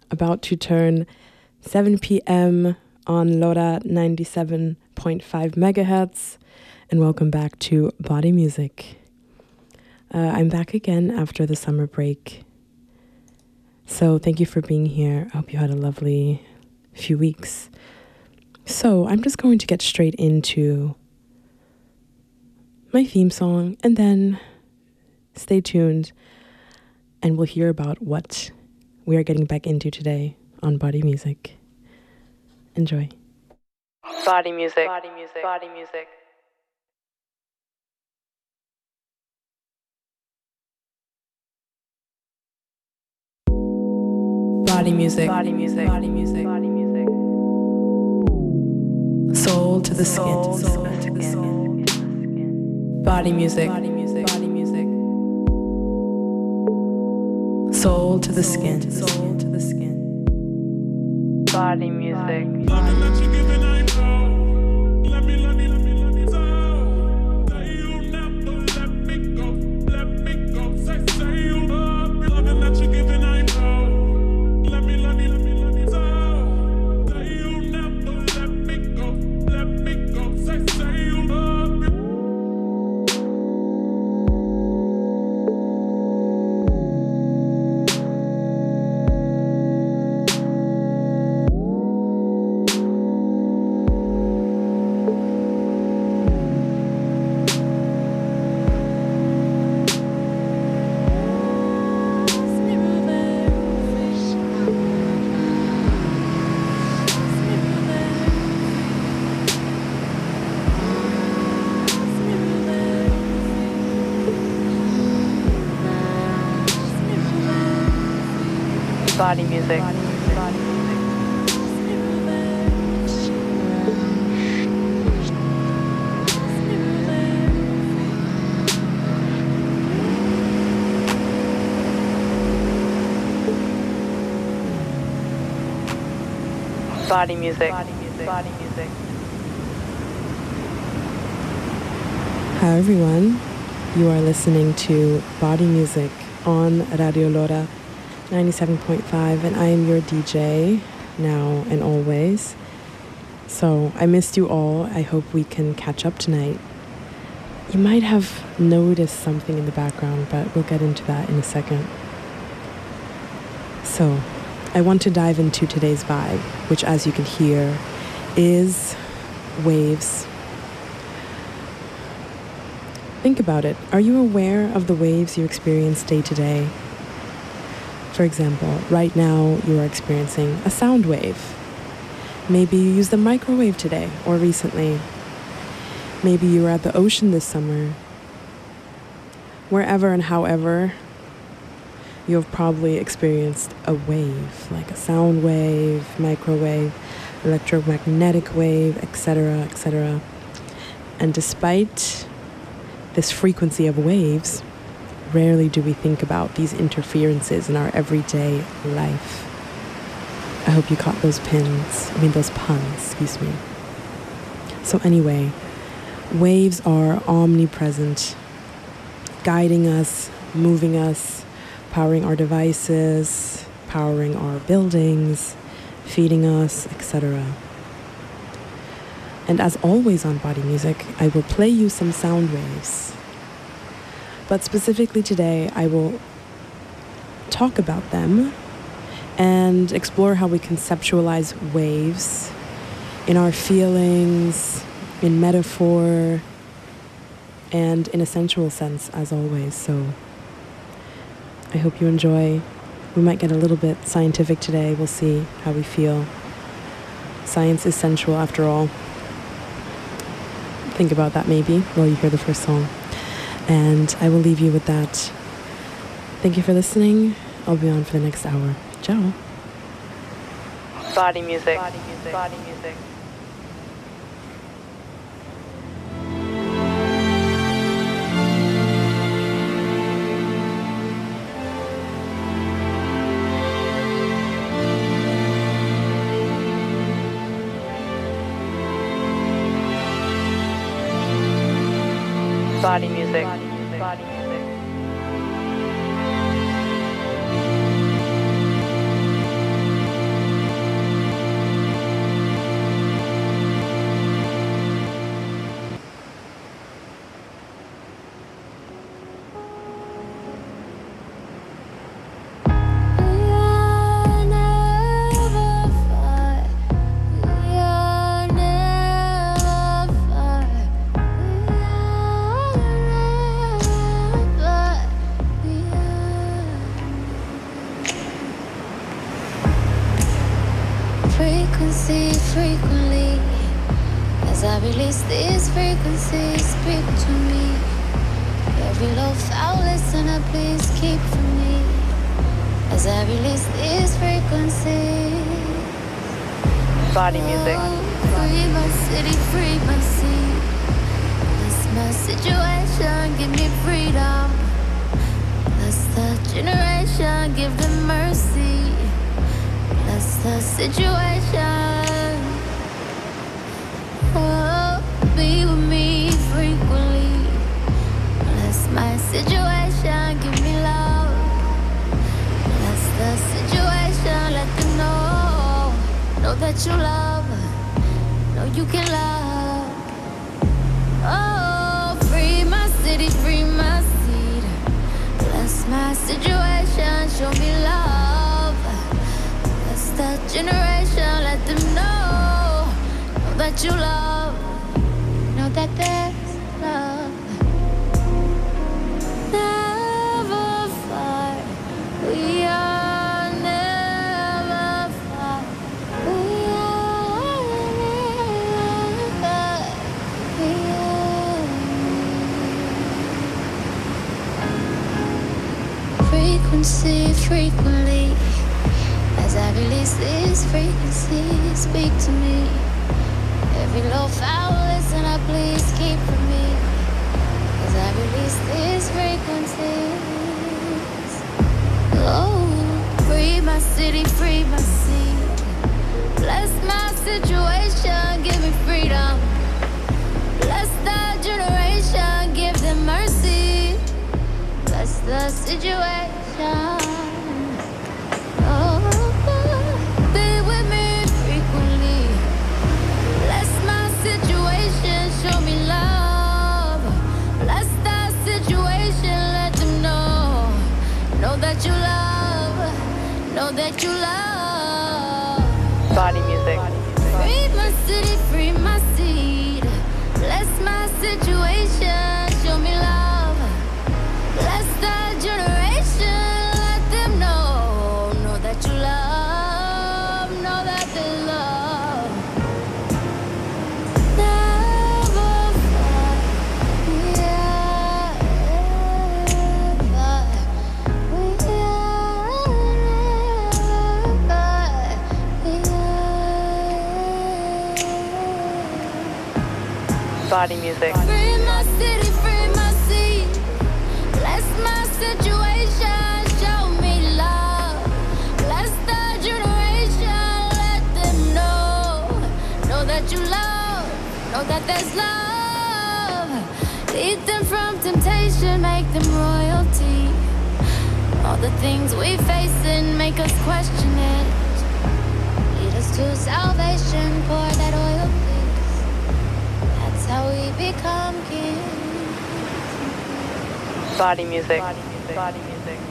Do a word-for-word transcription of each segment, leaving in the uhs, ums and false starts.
about to turn seven p.m. on LoRa ninety-seven point five megahertz, and welcome back to Body Music. Uh, I'm back again after the summer break. So thank you for being here. I hope you had a lovely few weeks. So I'm just going to get straight into my theme song, and then stay tuned and we'll hear about what we are getting back into today on Body Music. Enjoy. Body music. Body music. Body music. Body music. Body music. Body music. Body music. Soul to the skin. Soul to the skin. Body music. Body music. Body music. Soul to the skin. Soul to the skin. Body music. Loving that you're giving, I know. Let me, let me, let me, let me know. Say you'll never let me go. Let me go. Say, say you'll love me. Loving that you're giving, I know. Let me, let me, let me, let me know. Say you'll never let me go. Let me go. Say, say you'll love me. Body music. Body music. Body music. Body music. Body music. Hi everyone, you are listening to Body Music on Radio LoRa ninety-seven point five, and I am your D J now and always. So I missed you all. I hope we can catch up tonight. You might have noticed something in the background, but we'll get into that in a second. So I want to dive into today's vibe, which, as you can hear, is waves. Think about it. Are you aware of the waves you experience day to day? For example, right now you are experiencing a sound wave. Maybe you used the microwave today or recently. Maybe you were at the ocean this summer. Wherever and however, you have probably experienced a wave, like a sound wave, microwave, electromagnetic wave, et cetera, et cetera. And despite this frequency of waves, rarely do we think about these interferences in our everyday life. I hope you caught those pins, I mean those puns, excuse me. So anyway, waves are omnipresent, guiding us, moving us, powering our devices, powering our buildings, feeding us, et cetera. And as always on Body Music, I will play you some sound waves. But specifically today, I will talk about them and explore how we conceptualize waves in our feelings, in metaphor, and in a sensual sense, as always. So I hope you enjoy. We might get a little bit scientific today. We'll see how we feel. Science is sensual after all. Think about that maybe while you hear the first song. And I will leave you with that. Thank you for listening. I'll be on for the next hour. Ciao. Body music. Body music. Body music. Body music. Body music. Body music. Frequency, frequently, as I release these frequencies, speak to me. Every low foul listener, please keep from me. As I release these frequencies. Body music. Oh, free my city, free my sea. Bless my situation, give me freedom. Bless the generation, give them mercy. Bless the situation. Oh, be with me frequently. Bless my situation, give me love. Bless the situation, let them know. Know that you love. Know you can love. Oh, free my city, free my seed. Bless my situation, show me love. Bless the generation, let them know. Know that you love. Know that there's love. Never far. We are never far. We are never. We are. Frequency, frequently. As I release these frequencies, speak to me. Every low foul listener, please keep from me. As I release these frequencies. Oh, free my city, free my sea. Bless my situation, give me freedom. Bless the generation, give them mercy. Bless the situation. Oh, be with me frequently. Bless my situation, show me love. Bless the situation, let them know. Know that you love. Know that you love. Body music. Free my city, free my seed. Bless my situation, show me love. Bless the generation, let them know. Know that you love. Know that they love. Never far. We are never. We are never. We are. Body music. Free my city, free my sea. Bless my situation, show me love. Bless the generation, let them know. Know that you love, know that there's love. Lead them from temptation, make them royalty. All the things we face and make us question it. Lead us to salvation, pour that oil, please. That's how we become kings. Body music. Body music.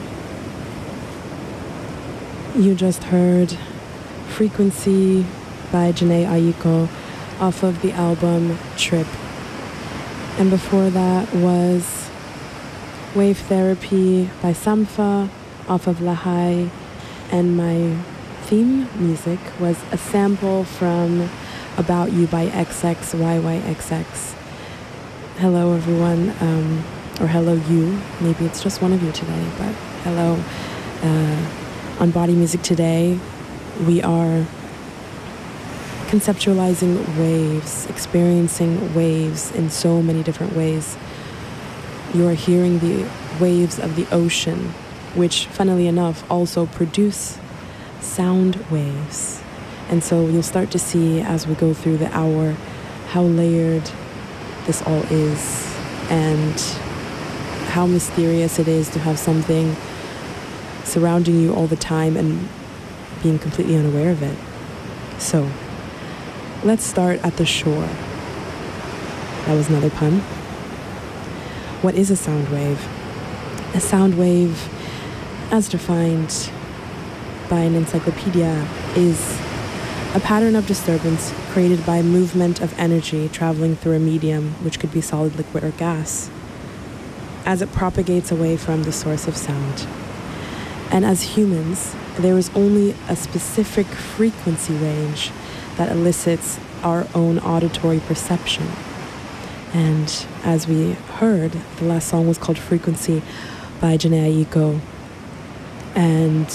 You just heard Frequency by Jhené Aiko off of the album Trip. And before that was Wave Therapy by Sampha off of Lahai. And my theme music was a sample from About You by X X Y Y X X. Hello everyone, um, or hello you. Maybe it's just one of you today, but hello. Uh, on Body Music today, we are conceptualizing waves, experiencing waves in so many different ways. You are hearing the waves of the ocean, which, funnily enough, also produce sound waves. And so you'll start to see as we go through the hour how layered this all is and how mysterious it is to have something surrounding you all the time and being completely unaware of it. So let's start at the shore. That was another pun. What is a sound wave? A sound wave, as defined by an encyclopedia, is a pattern of disturbance created by movement of energy traveling through a medium, which could be solid, liquid, or gas, as it propagates away from the source of sound. And as humans, there is only a specific frequency range that elicits our own auditory perception. And as we heard, the last song was called Frequency by Jhené Aiko. And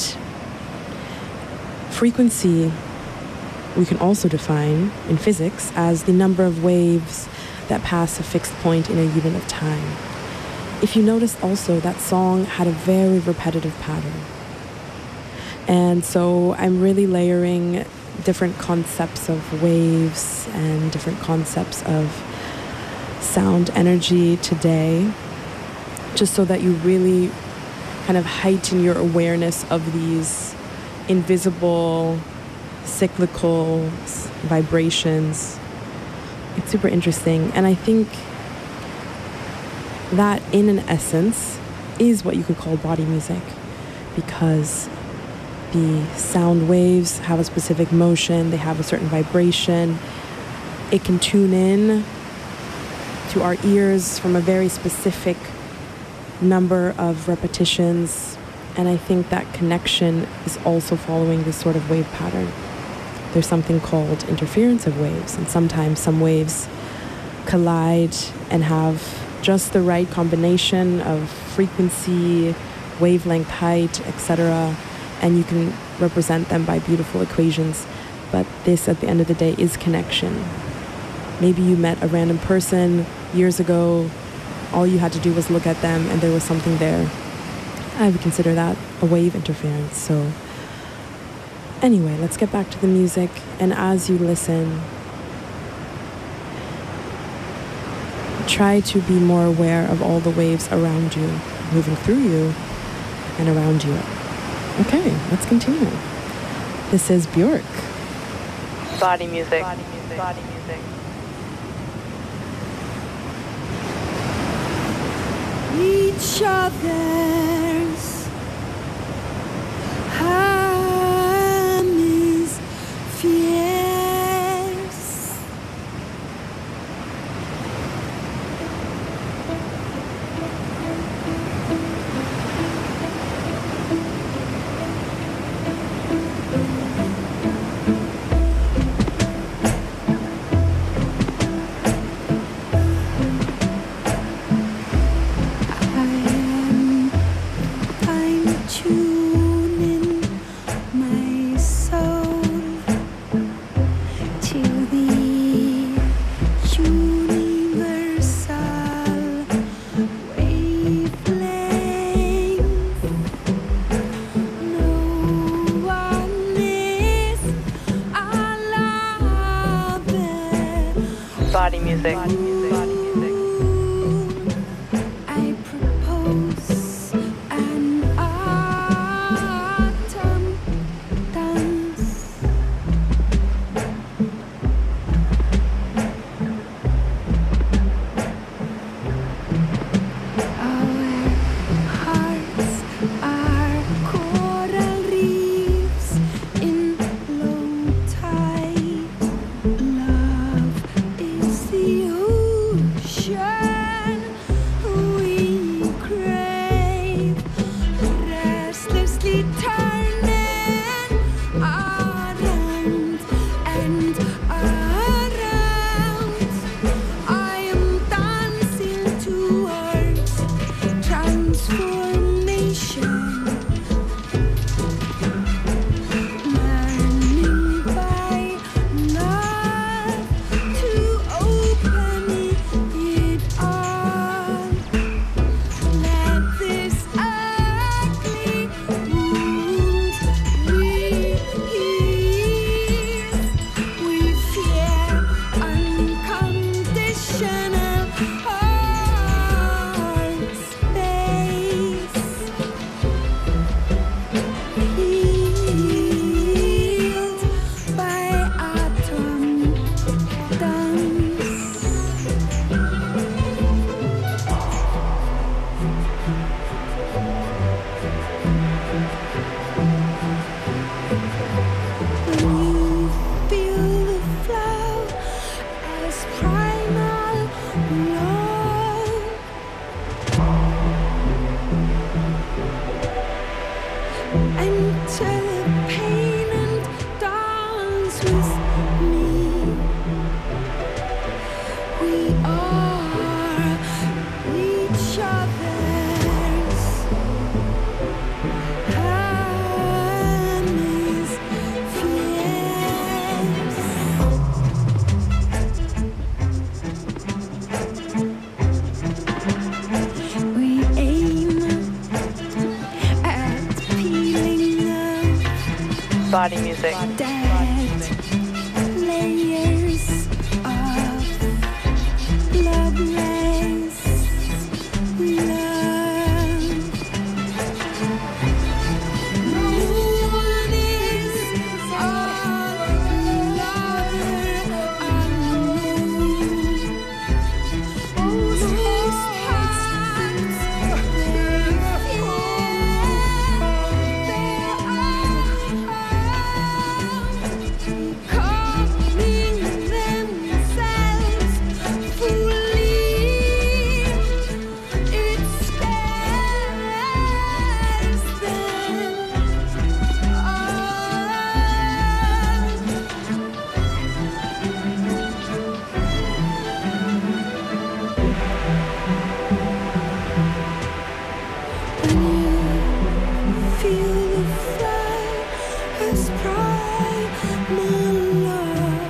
frequency we can also define in physics as the number of waves that pass a fixed point in a unit of time. If you notice also, that song had a very repetitive pattern. And so I'm really layering different concepts of waves and different concepts of sound energy today, just so that you really kind of heighten your awareness of these invisible, cyclical vibrations. It's super interesting. And I think that in an essence is what you could call body music, because the sound waves have a specific motion, they have a certain vibration. It can tune in to our ears from a very specific number of repetitions, and I think that connection is also following this sort of wave pattern. There's something called interference of waves, and sometimes some waves collide and have just the right combination of frequency, wavelength, height, et cetera, and you can represent them by beautiful equations. But this, at the end of the day, is connection. Maybe you met a random person years ago, all you had to do was look at them and there was something there. I would consider that a wave interference. So anyway, let's get back to the music, and as you listen, try to be more aware of all the waves around you, moving through you and around you. Okay, let's continue. This is Björk. Body music. Body music. Body music. Each other's hemispheres. Body music. Body music. Body music. I propose an autumn dance. Our hearts are coral reefs in low tide. Love is the ocean we crave, restlessly turning around and around. I am dancing towards transformation, learning by love to open it all. Let this ugly wound re-heal. We fear unconditional heart space, healed by atom dance. When you feel the flow as primal love, and tell music. Dead layers of loveless love. No one is a lover unknown. Those hearts will calling themselves fully. It scares them when you feel the fire's primal love.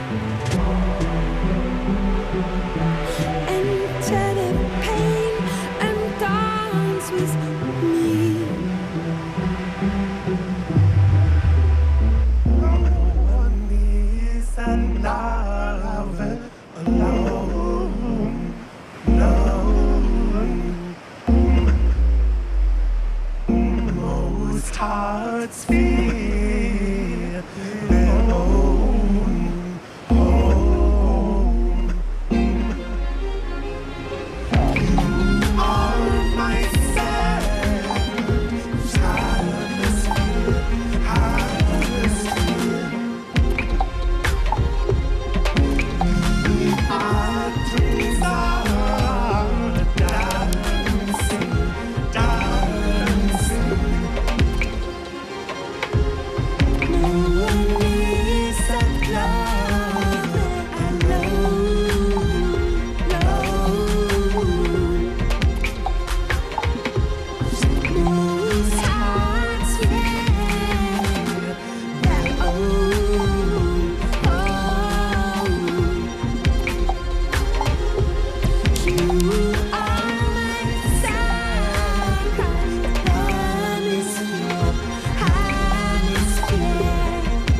Enter the pain and dance with me. No one is alive alone. No. Most hearts feel their own home. You are my sense, atmosphere, atmosphere. The atoms are dancing, dancing. No one is alone, alone, alone. Most hearts feel their own home. You are my sacred hemisphere, hemisphere.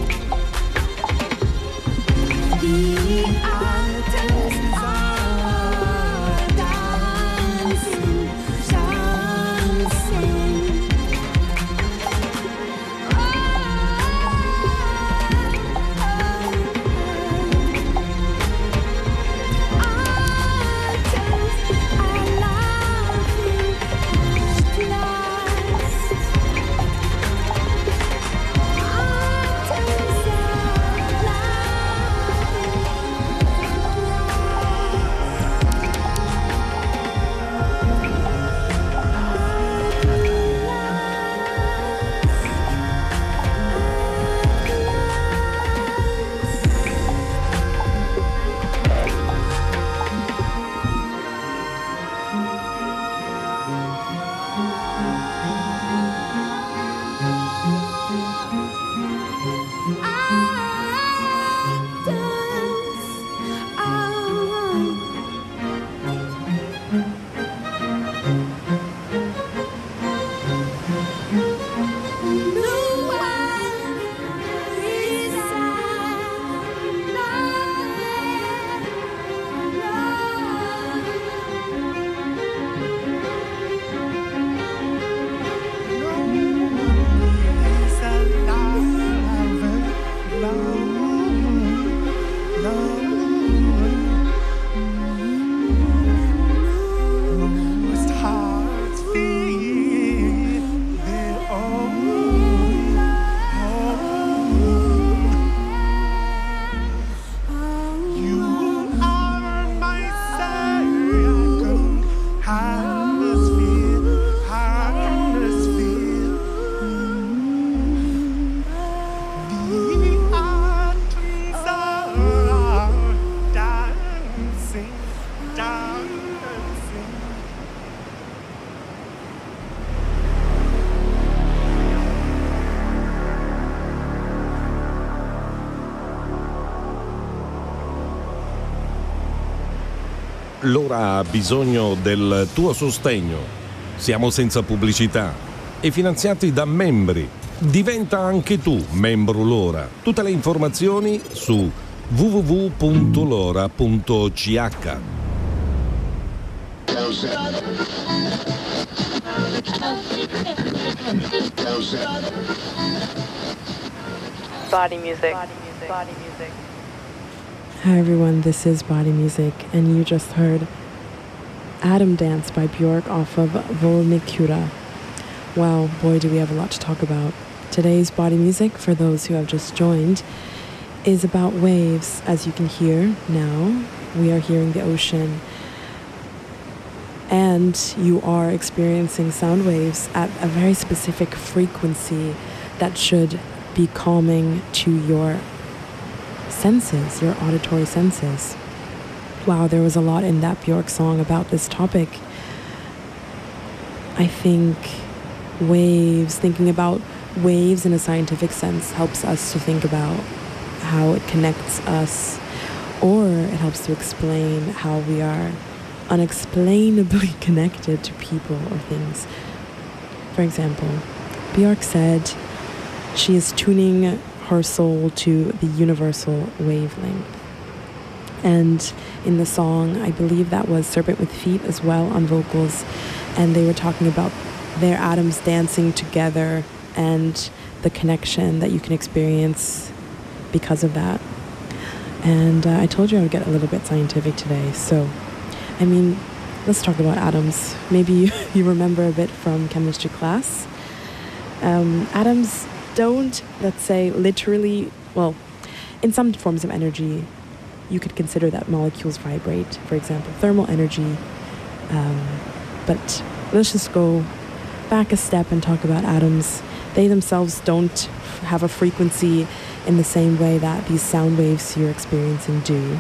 The atoms are dancing, dancing. Atoms are laughing at last. Atoms are L'ora ha bisogno del tuo sostegno. Siamo senza pubblicità e finanziati da membri. Diventa anche tu membro Lora. Tutte le informazioni su w w w punto lora punto c h. Body music. Body music. Body music. Hi everyone, this is Body Music, and you just heard Atom Dance by Björk off of Volmikura. Wow, boy do we have a lot to talk about. Today's Body Music, for those who have just joined, is about waves. As you can hear now, we are hearing the ocean, and you are experiencing sound waves at a very specific frequency that should be calming to your senses, your auditory senses. Wow, there was a lot in that Björk song about this topic. I think waves, thinking about waves in a scientific sense, helps us to think about how it connects us, or it helps to explain how we are unexplainably connected to people or things. For example, Björk said she is tuning her soul to the universal wavelength. And in the song, I believe that was Serpent with Feet as well on vocals, and they were talking about their atoms dancing together and the connection that you can experience because of that. And uh, I told you I would get a little bit scientific today, so I mean, let's talk about atoms. Maybe you, you remember a bit from chemistry class. Um, atoms don't, let's say, literally, well, in some forms of energy, you could consider that molecules vibrate, for example, thermal energy. Um, but let's just go back a step and talk about atoms. They themselves don't have a frequency in the same way that these sound waves you're experiencing do.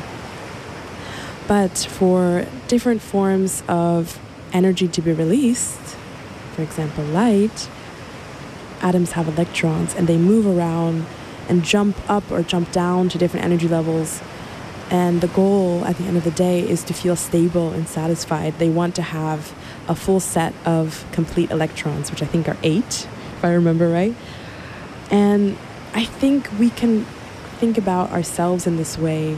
But for different forms of energy to be released, for example, light, atoms have electrons and they move around and jump up or jump down to different energy levels. And the goal at the end of the day is to feel stable and satisfied. They want to have a full set of complete electrons, which I think are eight, if I remember right. And I think we can think about ourselves in this way.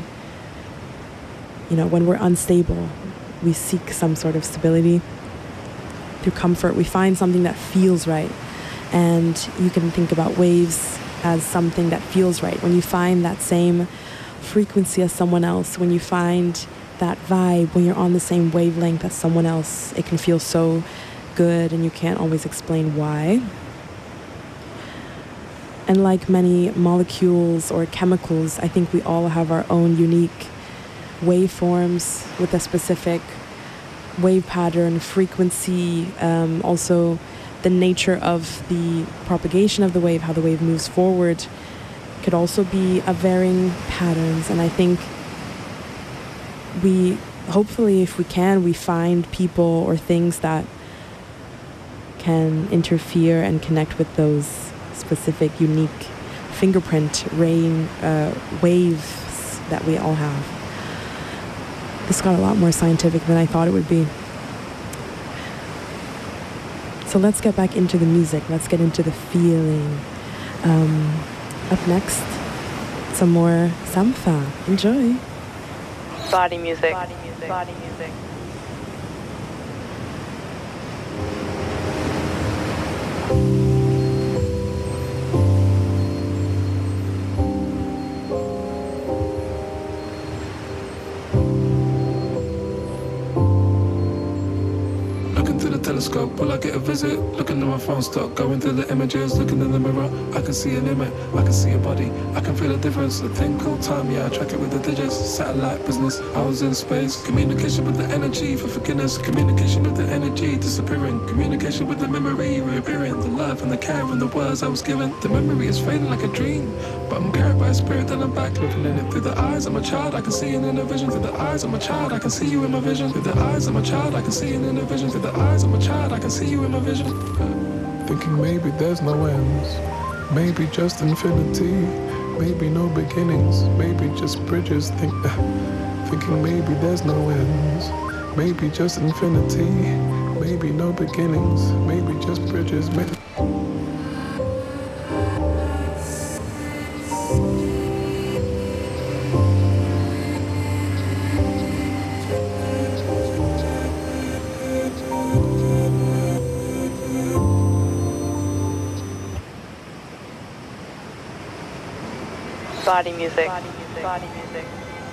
You know, when we're unstable, we seek some sort of stability. Through comfort, we find something that feels right. And you can think about waves as something that feels right. When you find that same frequency as someone else, when you find that vibe, when you're on the same wavelength as someone else, it can feel so good and you can't always explain why. And like many molecules or chemicals, I think we all have our own unique waveforms with a specific wave pattern, frequency, um, also the nature of the propagation of the wave, how the wave moves forward, could also be of varying patterns. And I think we, hopefully, if we can, we find people or things that can interfere and connect with those specific, unique fingerprint rain uh, waves that we all have. This got a lot more scientific than I thought it would be. So let's get back into the music. Let's get into the feeling. Um, up next, some more Sampha. Enjoy. Body music. Body music. Body music. Telescope, will I get a visit? Looking at my phone, start going through the images. Looking in the mirror, I can see an image, I can see a body, I can feel a difference. A thing called time, yeah, I track it with the digits. Satellite business, I was in space. Communication with the energy for forgiveness. Communication with the energy disappearing. Communication with the memory reappearing. The love and the care and the words I was given. The memory is fading like a dream, but I'm carried by a spirit and I'm back looking in it. Through the eyes of my child, I can see it in a vision. Through the eyes of my child, I can see you in my vision. Through the eyes of my child, I can see it in a vision. Through the eyes of my child, I can see you in my vision. Thinking maybe there's no ends, maybe just infinity, maybe no beginnings, maybe just bridges. Think, thinking maybe there's no ends, maybe just infinity, maybe no beginnings, maybe just bridges. Maybe Body music. Body music. Body music.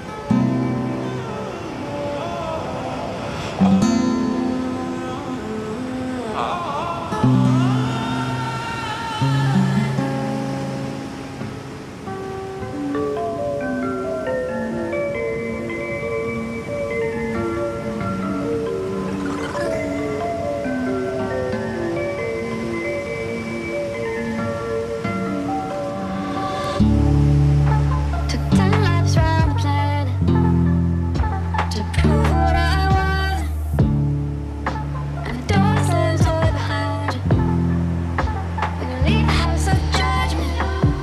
Took ten laps round the planet to prove what I was, and the door slams all behind you. When you leave the house of judgment,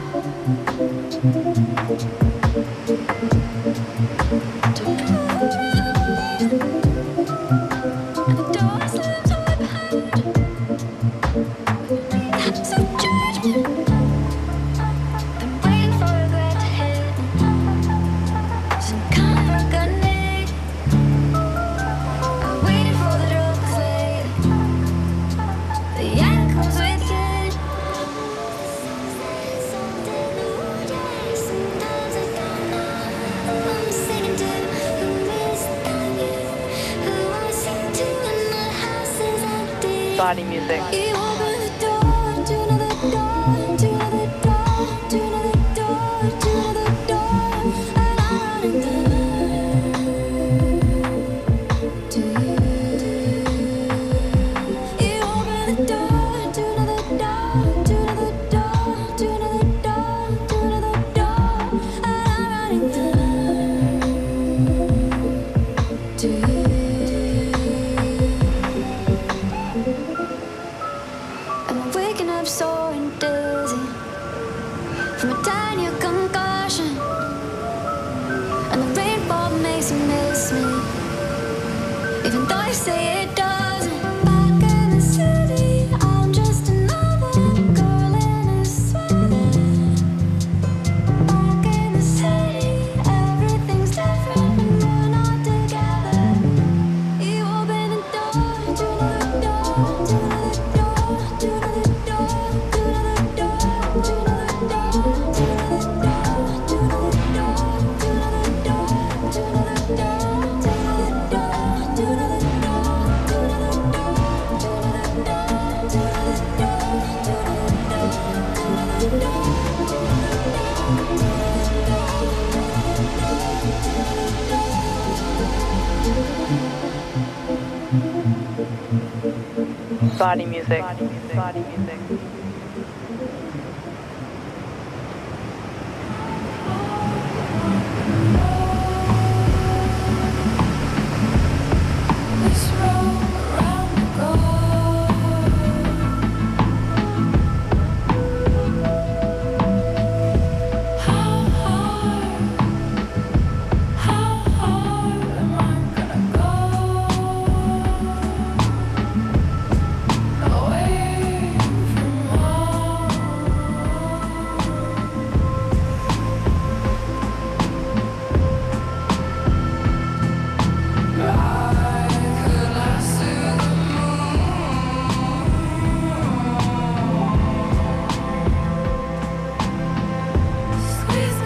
to prove what I was, and the door slams all behind you. When you leave the house of judgment. Been waiting for regret to hit me. Some kind of reckoning. I'm waiting for the drug 'cause lately the end comes with it. Sometimes I don't know who I'm singing to, who is that you, who I sing to when the house is empty. Body music. You open the door to another door, to another door, to another door, to another door, and I'm running to you. You open the door to another door, to another door, to another door, to another door, and I'm running to you. I'm waking up sore and dizzy from a ten-year concussion, and the rainfall makes you miss me, even though you say it doesn't. Back in the city, I'm just another girl in a sweater. Back in the city, everything's different when we're not together. You open the door to another door, to another door, to another door, to another door, to another door, to another door, to another door, to another door, to another door, to another door, to another door, to another door, to another door, to another door, to another door, Body music. Body music. Body music.